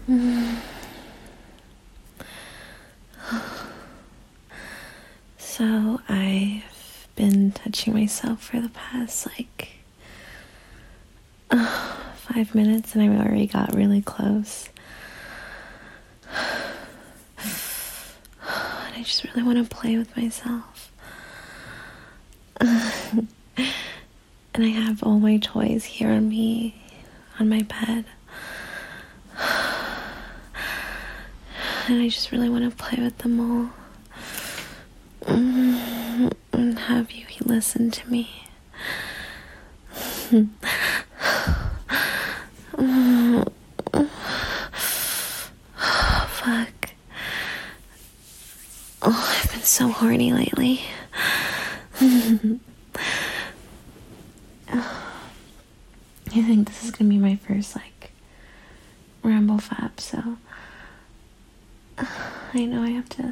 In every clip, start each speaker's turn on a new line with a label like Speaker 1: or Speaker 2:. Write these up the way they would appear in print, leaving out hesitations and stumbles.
Speaker 1: So I've been touching myself for the past 5 minutes, and I already got really close. And I just really want to play with myself. And I have all my toys here on me, on my bed. And I just really want to play with them all. And have you listen to me. Fuck. Oh, I've been so horny lately. I think this is gonna be my first ramble fap, so I know I have to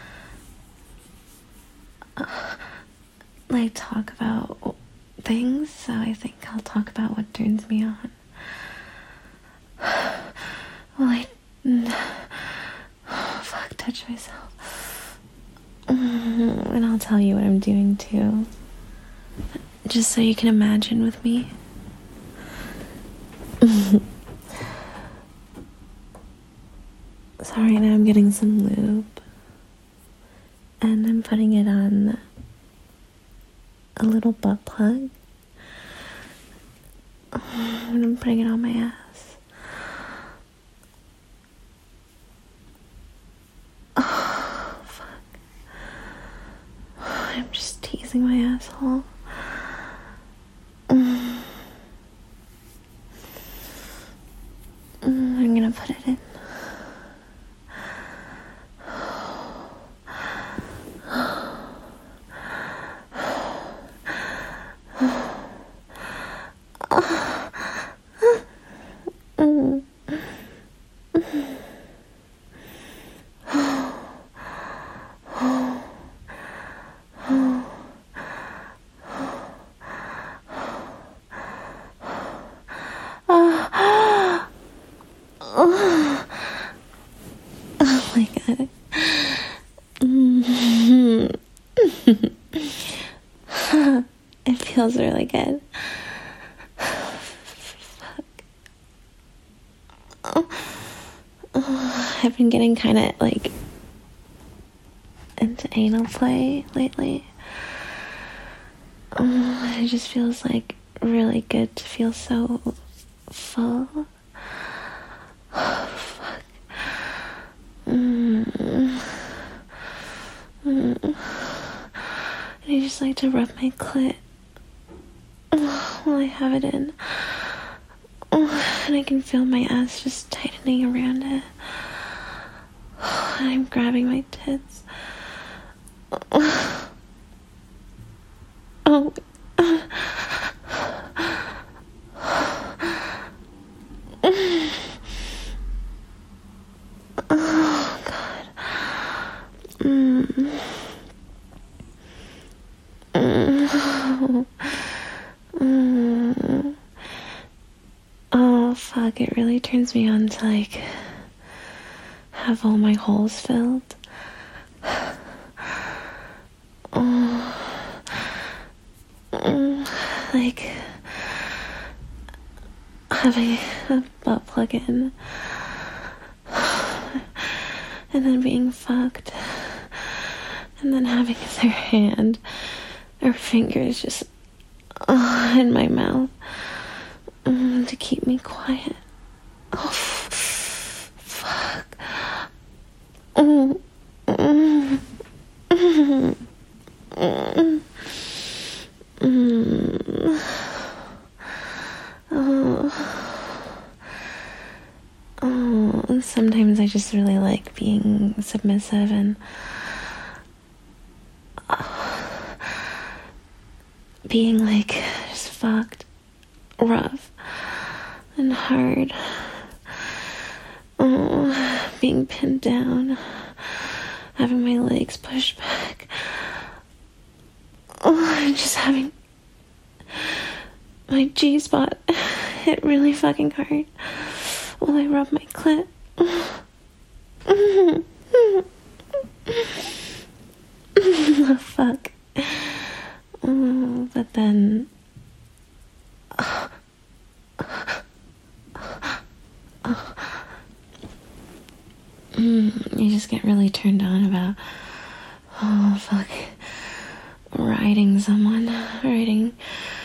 Speaker 1: talk about things, so I think I'll talk about what turns me on. Touch myself. And I'll tell you what I'm doing too, just so you can imagine with me. So right now I'm getting some lube, and I'm putting it on a little butt plug, and I'm putting it on my ass. Oh, fuck. I'm just teasing my asshole. I'm gonna put it in. Oh my god. It feels really good. Fuck. I've been getting kind of into anal play lately. It just feels really good to feel so full. Fuck. I just like to rub my clit while I have it in. And I can feel my ass just tightening around it. And I'm grabbing my tits. Oh. Oh, God. Oh, fuck, it really turns me on to, have all my holes filled. Having a butt plug in, and then being fucked, and then having their hand or fingers just in my mouth to keep me quiet. Oh, fuck. Sometimes I just really like being submissive and being just fucked rough and hard. Being pinned down, having my legs pushed back, and just having my G-spot hit really fucking hard while I rub my clit. Oh, fuck. But then... you just get really turned on about... Oh, fuck. Riding someone. Riding...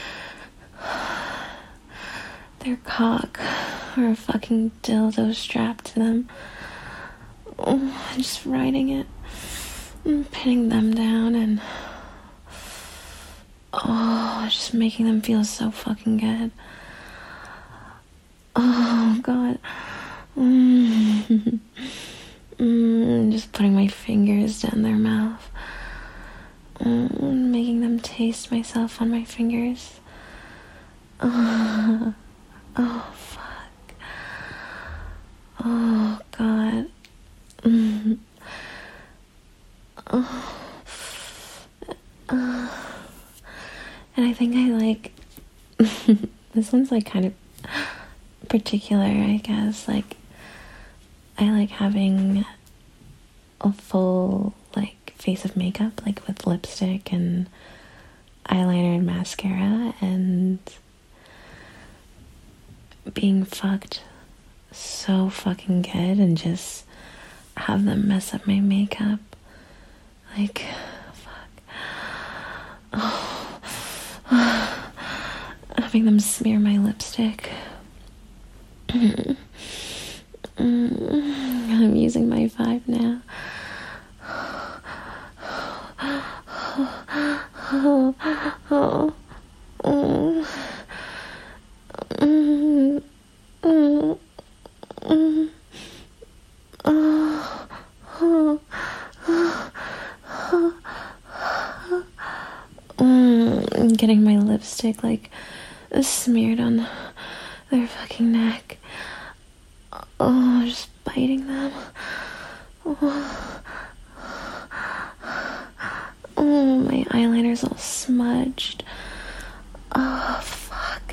Speaker 1: their cock. Or a fucking dildo strapped to them. Just riding it. And pinning them down and... just making them feel so fucking good. Oh, God. Just putting my fingers down their mouth. Making them taste myself on my fingers. Oh, fuck. Oh, God. And I think I like... this one's like kind of particular, I guess. Like, I like having a full like face of makeup, like with lipstick and eyeliner and mascara, and being fucked so fucking good and just have them mess up my makeup. Like, fuck. Having them smear my lipstick. I'm using my vibe now. Getting my lipstick like smeared on their fucking neck. Just biting them. My eyeliner's all smudged. Oh, fuck.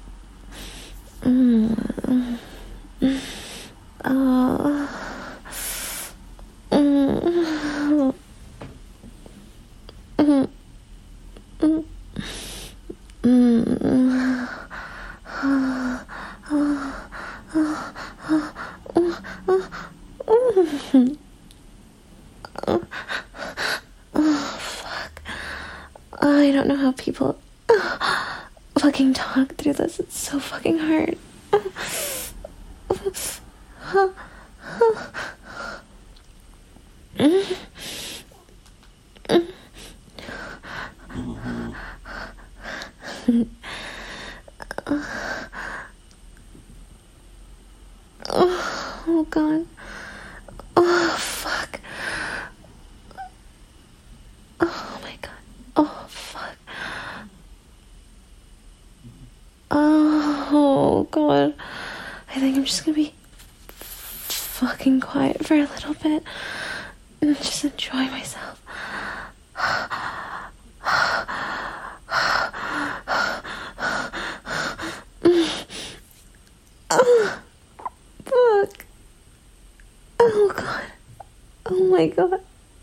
Speaker 1: I don't know how people fucking talk through this. It's so fucking hard. Oh, God. Oh, fuck. Oh, my God. Oh, fuck. Oh, God. I think I'm just gonna be fucking quiet for a little bit and just enjoy myself. Fuck. Oh, God. Oh, my God.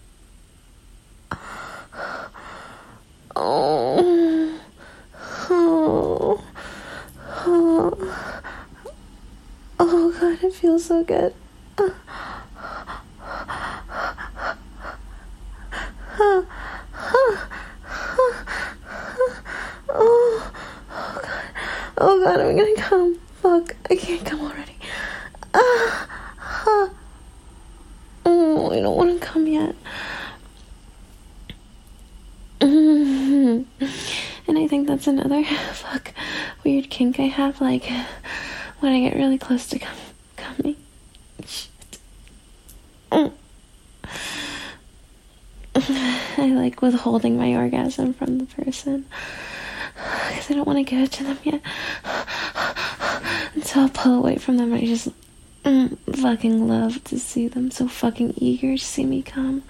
Speaker 1: Oh. Oh. Oh. Oh, God, it feels so good. Oh, God, I'm gonna come. Fuck, I can't come already. Oh, I don't want to come yet. And I think that's another weird kink I have, like when I get really close to coming. Shit. I like withholding my orgasm from the person because I don't want to give it to them yet. And so I'll pull away from them. I just fucking love to see them so fucking eager to see me come.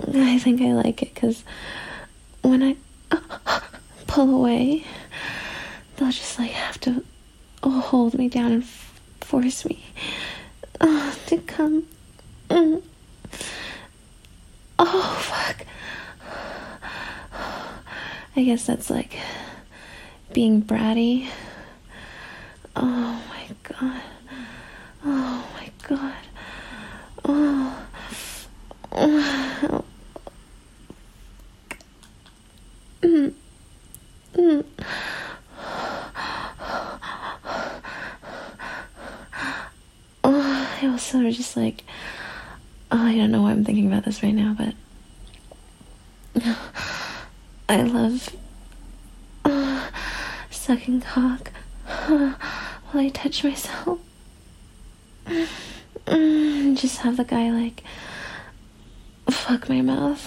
Speaker 1: I think I like it because when I pull away, they'll just like have to hold me down and force me to come. Oh, fuck. I guess that's like being bratty. Oh my god. Oh my god. Oh. I also just like, I don't know why I'm thinking about this right now, but I love sucking cock while I touch myself. Just have the guy like fuck my mouth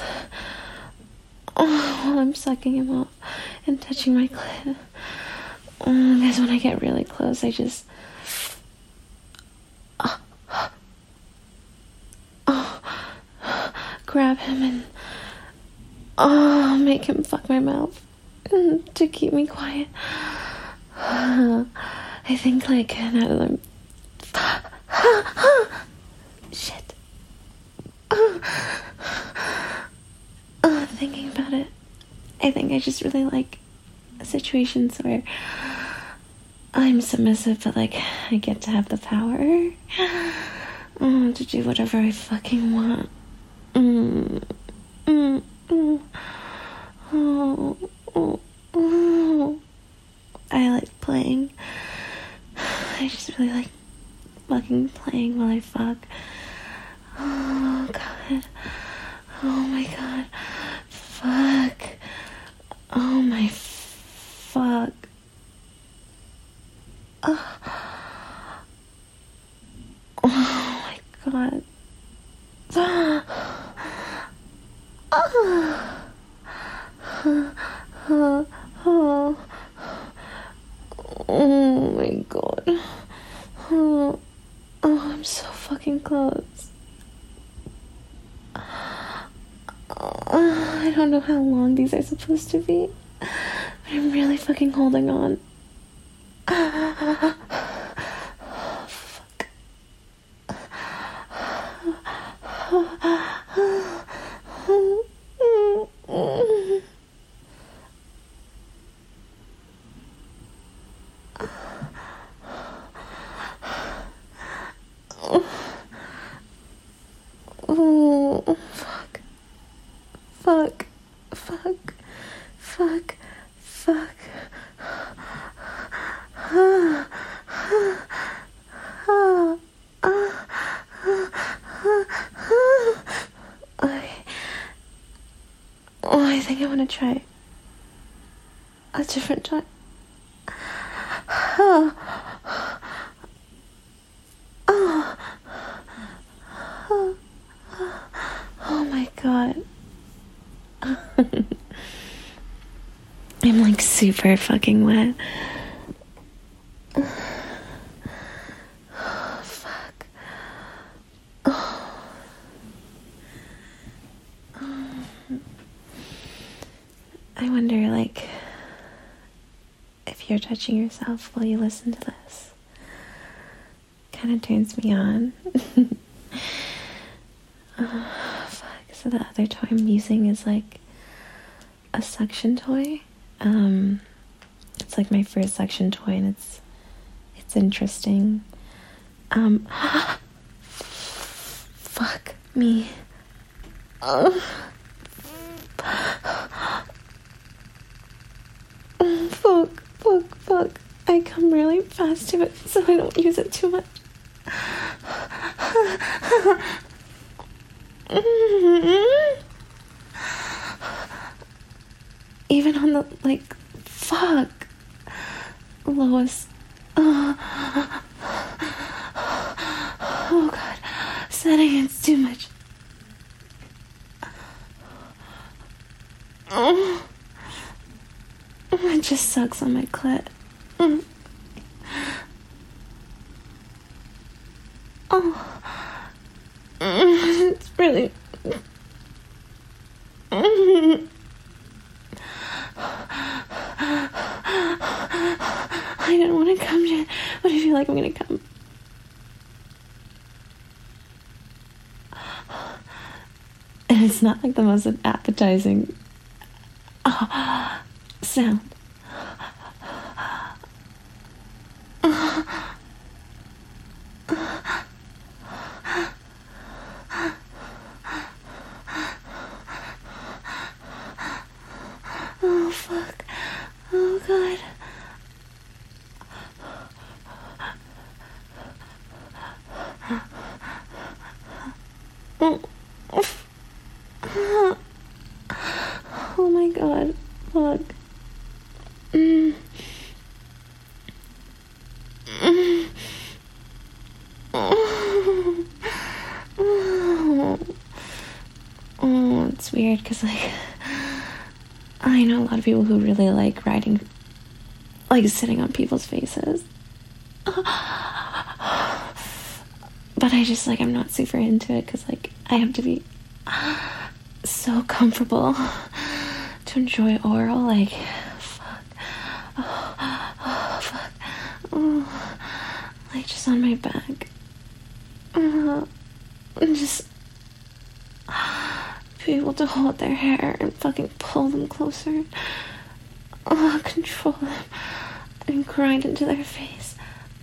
Speaker 1: while I'm sucking him off and touching my clit. Because when I get really close, I just grab him and make him fuck my mouth to keep me quiet. I think like now that I'm shit. Thinking about it, I think I just really like situations where I'm submissive, but like I get to have the power to do whatever I fucking want. I like playing. I just really like fucking playing while I fuck. Oh god. Oh my god. Fuck. Oh my fuck. Oh my god. Oh my god. Oh, I'm so fucking close. I don't know how long these are supposed to be, but I'm really fucking holding on. Fuck. Oh, fuck. Fuck. Fuck. Fuck. Fuck. I think I want to try a different time. Oh my god. I'm like super fucking wet. Fuck. I wonder, like, if you're touching yourself while you listen to this. Kind of turns me on. Fuck. So the other toy I'm using is like a suction toy. It's like my first suction toy, and it's interesting. Fuck me. Fuck. I come really fast to it, so I don't use it too much. Even on the, like, fuck, lowest. Oh god, setting it's too much. It just sucks on my clit. It's really I don't want to come yet, but I feel like I'm gonna come. And it's not like the most appetizing sound. Oh, fuck. Oh, God. Oh, my God. Fuck. Oh, it's weird because, like, I know a lot of people who really like riding, like, sitting on people's faces. But I just, like, I'm not super into it because, like, I have to be so comfortable to enjoy oral. Like, fuck. Oh, fuck. Oh, like, just on my back. And just be able to hold their hair and fucking pull them closer. Control them and grind into their face.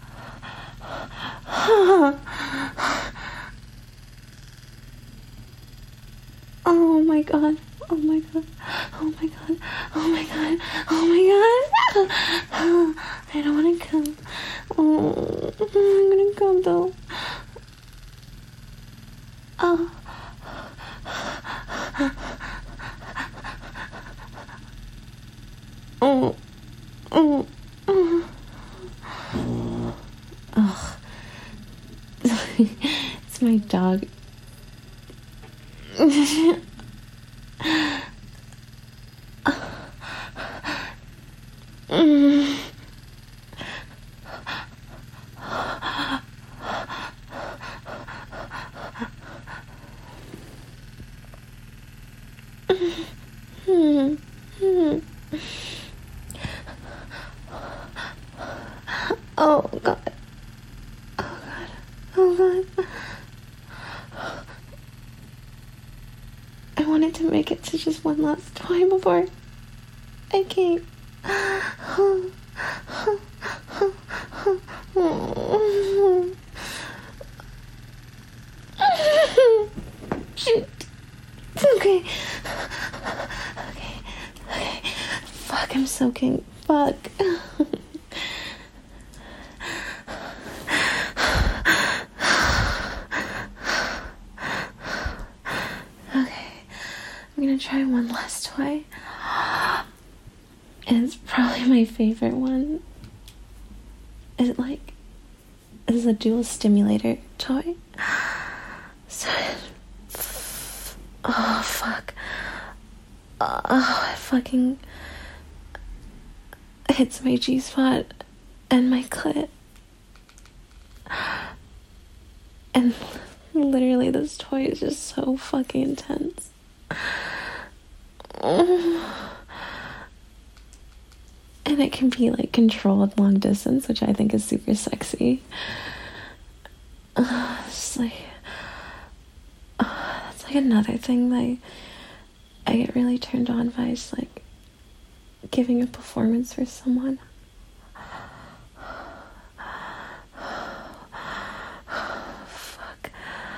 Speaker 1: Oh my god. Oh my god. Oh my god. Oh my god. Oh my god. I don't want to come. Oh, I'm gonna come though. Oh. Oh. Oh. Oh. Ugh. It's my dog. Oh god. Oh god. Oh god. I wanted to make it to just one last toy before I came. Shoot. Okay. Okay. Fuck, I'm soaking. Fuck. I'm gonna try one last toy. And it's probably my favorite one. Is a dual stimulator toy. So, oh fuck. Oh, it fucking hits my G-spot and my clit. And literally this toy is just so fucking intense. And it can be like controlled long distance, which I think is super sexy. It's like that's like another thing that I get really turned on by, is like giving a performance for someone. Fuck.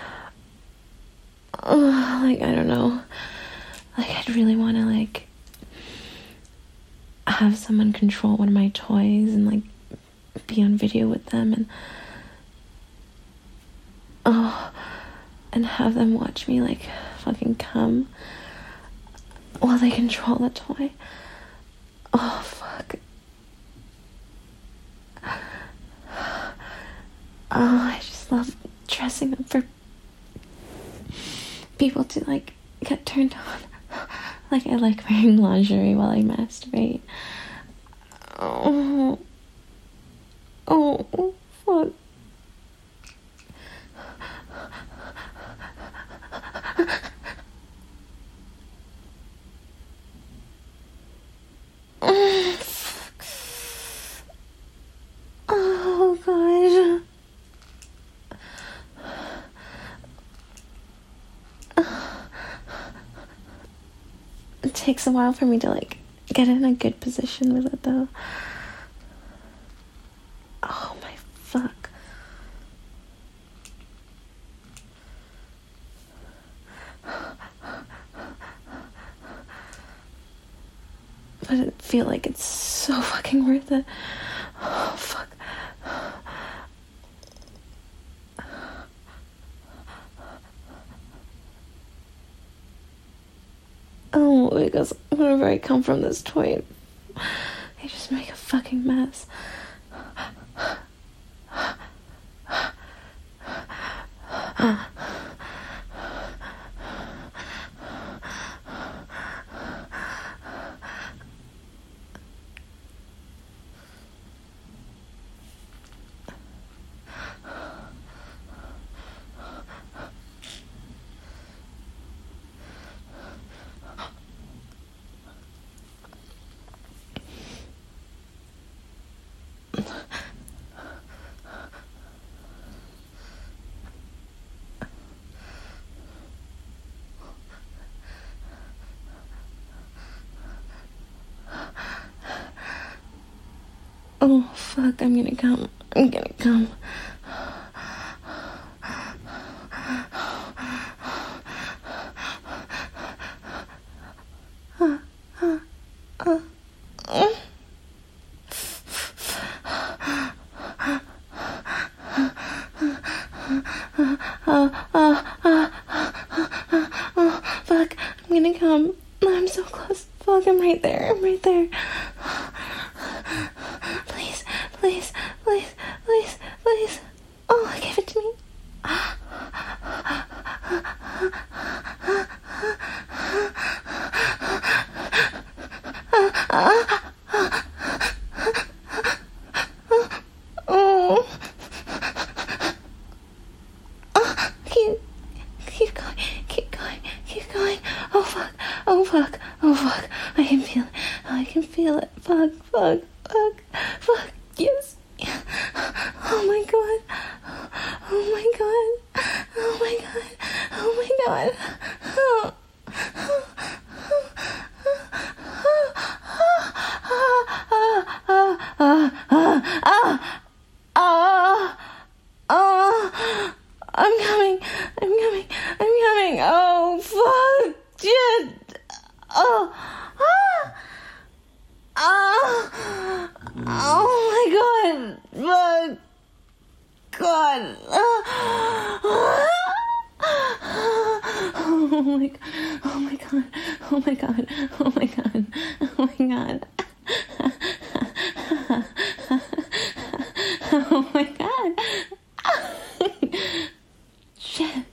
Speaker 1: Like, I don't know. Like, I'd really want to, like, have someone control one of my toys and, like, be on video with them and have them watch me, like, fucking come while they control the toy. Oh, fuck. Oh, I just love dressing up for people to, like, get turned on. Like, I like wearing lingerie while I masturbate. Oh, fuck. It takes a while for me to, like, get in a good position with it, though. Oh, my fuck. But I feel like it's so fucking worth it. Oh, fuck. Oh, because whenever I come from this toy, I just make a fucking mess. Oh, fuck, I'm gonna come. Fuck, I'm gonna come. I'm so close. Fuck, I'm right there. Please. Oh, give it to me. Keep going. Oh fuck. I can feel it. Fuck. Yes. Oh my god. I'm coming. Oh, fuck. Shit. Oh my god. Fuck. God. Oh my god. Oh my god. Shit.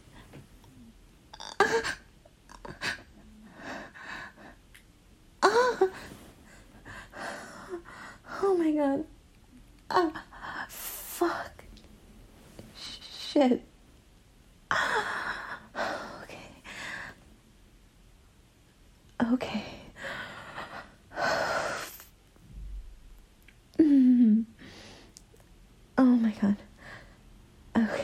Speaker 1: Oh my god. Fuck. Shit. Okay. Oh my god. Okay.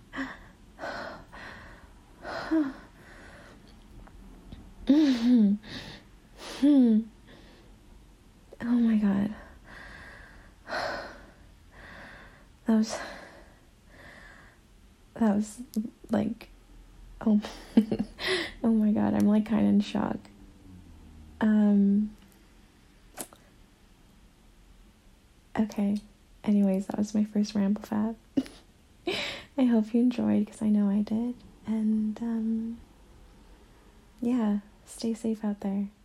Speaker 1: Oh my god. That was like, oh my god, I'm like kind of in shock. Okay. Anyways, that was my first ramble fab. I hope you enjoyed, because I know I did. And, yeah, stay safe out there.